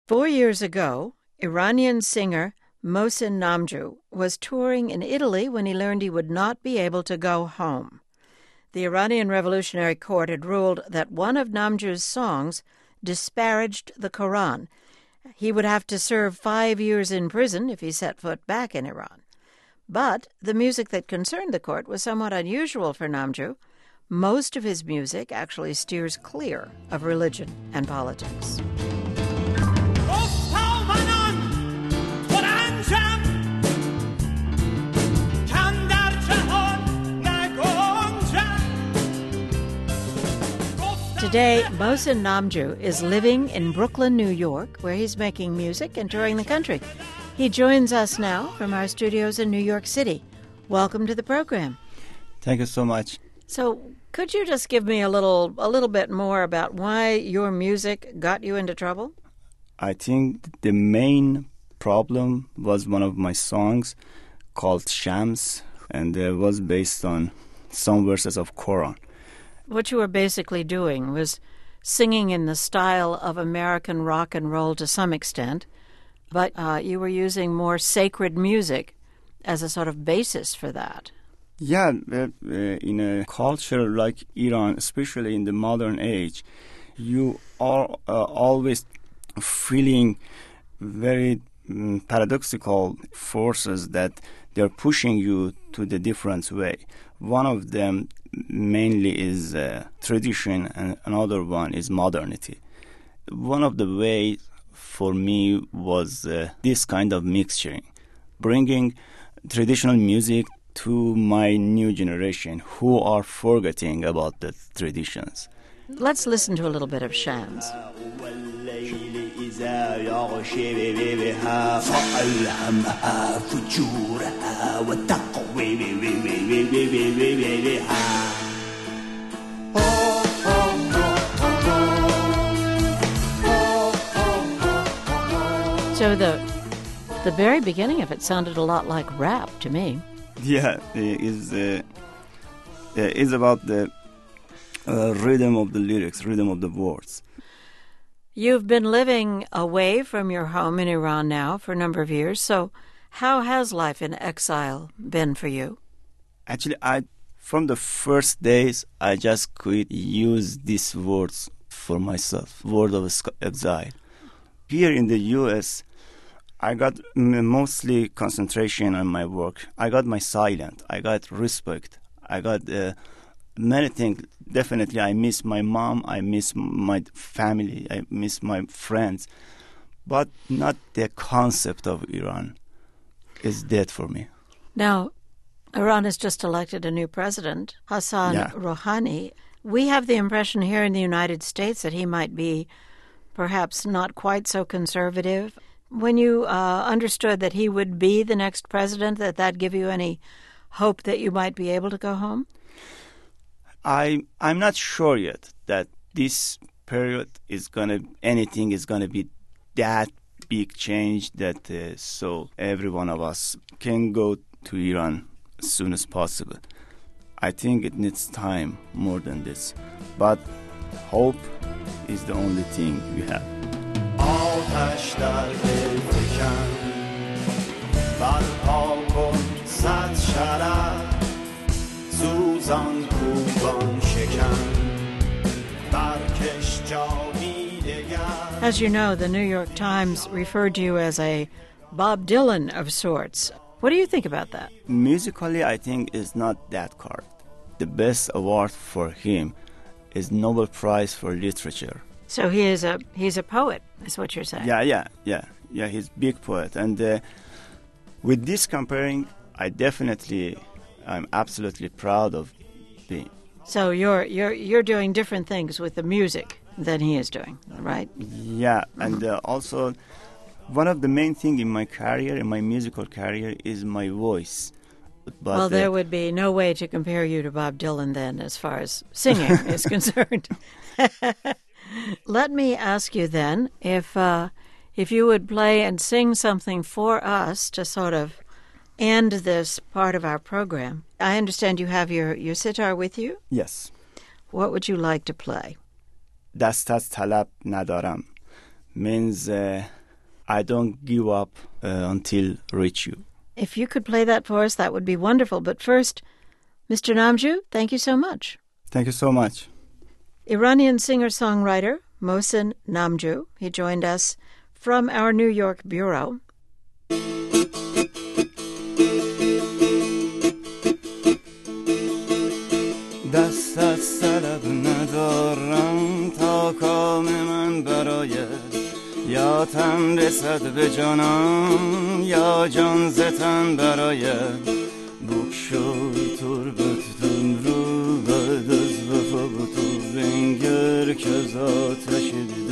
4 years ago, Iranian singer Mohsen Namjoo was touring in Italy when he learned he would not be able to go home. The Iranian Revolutionary Court had ruled that one of Namjoo's songs disparaged the Quran. He would have to serve 5 years in prison if he set foot back in Iran. But the music that concerned the court was somewhat unusual for Namjoo. Most of his music actually steers clear of religion and politics. Today, Mohsen Namjoo is living in Brooklyn, New York, where he's making music and touring the country. He joins us now from our studios in New York City. Welcome to the program. Thank you so much. So, could you just give me a little bit more about why your music got you into trouble? I think the main problem was one of my songs called Shams, and it was based on some verses of Quran. What you were basically doing was singing in the style of American rock and roll to some extent, but you were using more sacred music as a sort of basis for that. Yeah, in a culture like Iran, especially in the modern age, you are always feeling very paradoxical forces that they're pushing you to the different way. One of them mainly is tradition, and another one is modernity. One of the ways for me was this kind of mixturing, bringing traditional music to my new generation who are forgetting about the traditions. Let's listen to a little bit of Shams. So the very beginning of it sounded a lot like rap to me. Yeah, it is about the rhythm of the lyrics, rhythm of the words. You've been living away from your home in Iran now for a number of years, so how has life in exile been for you? Actually, from the first days, I just could use these words for myself, word of exile. Here in the U.S., I got mostly concentration on my work. I got my silence. I got respect. I got many things. Definitely, I miss my mom. I miss my family. I miss my friends. But not the concept of Iran is dead for me. Now, Iran has just elected a new president, Hassan Rouhani. We have the impression here in the United States that he might be perhaps not quite so conservative. When you understood that he would be the next president, that give you any hope that you might be able to go home? I'm not sure yet that this period anything is gonna be that big change that so every one of us can go to Iran as soon as possible. I think it needs time more than this, but hope is the only thing we have. آتش در دل فکن برپا کن صد شرر سوزان کوبان شکن برکش جامی دگر. As you know, the New York Times referred to you as a Bob Dylan of sorts. What do you think about that? Musically, I think it's not that correct. The best award for him is Nobel Prize for Literature. So he's a poet, is what you're saying? Yeah, he's a big poet. And with this comparing, I'm absolutely proud of being. So you're doing different things with the music than he is doing, right? Yeah, and also one of the main things in my career, in my musical career, is my voice. But, well, there would be no way to compare you to Bob Dylan then, as far as singing is concerned. Let me ask you then if you would play and sing something for us to sort of end this part of our program. I understand you have your sitar with you? Yes. What would you like to play? دست از طلب ندارم means I don't give up until reach you. If you could play that for us, that would be wonderful. But first, Mr. Namju, thank you so much. Thank you so much. Iranian singer-songwriter Mohsen Namju. He joined us from our New York bureau. دست از طلب ندارم تا کام من برایت یا تن رسد به جانم یا جان ز تن برایت بگشای تربتتم رو بعد از وفا با تو بنگر که از آتش